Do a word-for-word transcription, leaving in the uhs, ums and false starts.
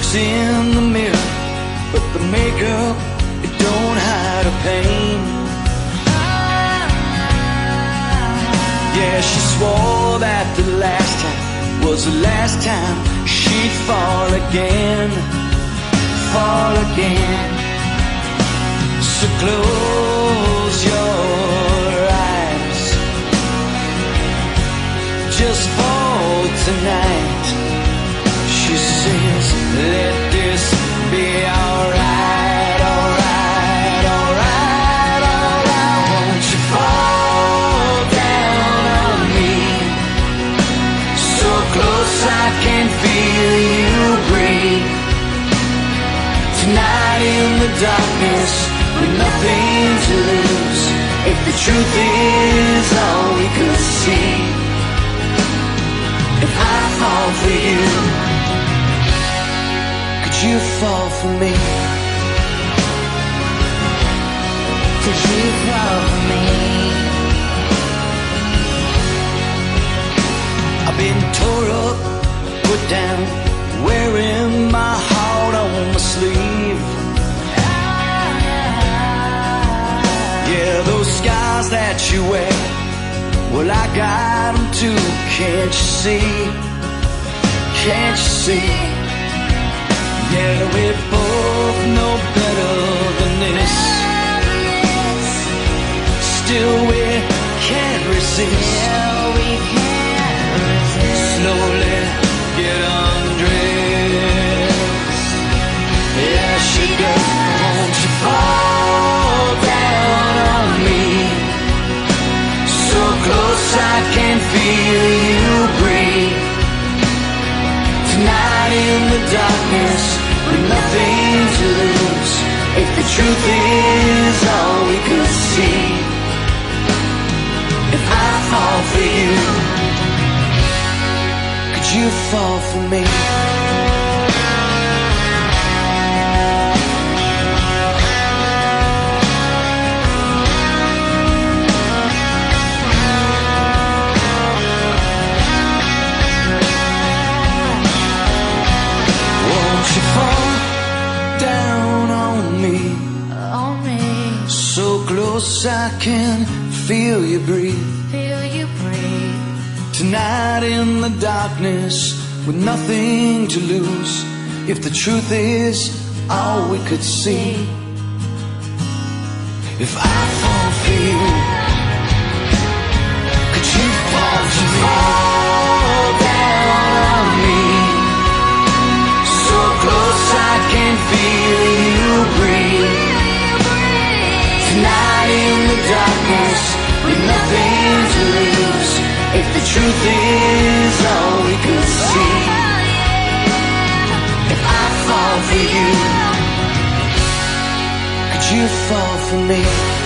looks in the mirror, but the makeup, it don't hide her pain. Yeah, she swore that the last time was the last time she'd fall again, fall again. So close your eyes, just for tonight. She says, let this be alright, alright, alright, alright. Won't you fall down on me, so close I can feel you breathe. Tonight in the darkness, with nothing to lose, if the truth is all we could see. If I fall for you, could you fall for me? Could you fall for me? I've been tore up, put down, wearing my heart on my sleeve. Yeah, those scars that you wear, well, I got them too, can't you see? Can't you see? Yeah, we both know better than this. Still we can't resist. Still we can't resist. Slowly get undressed. Yeah, she does. Won't you fall down on me, so close I can feel you breathe. Tonight in the darkness, with nothing to lose, if the truth is all we could see. If I fall for you, could you fall for me? You fall down on me, On me, so close I can feel you breathe. feel you breathe. Tonight in the darkness, with nothing to lose, if the truth is all we could see. If I fall for you, could you fall for me? Fall down on me, so close I can feel you breathe. Tonight in the darkness, with nothing to lose, if the truth is all we could see. If I fall for you, could you fall for me?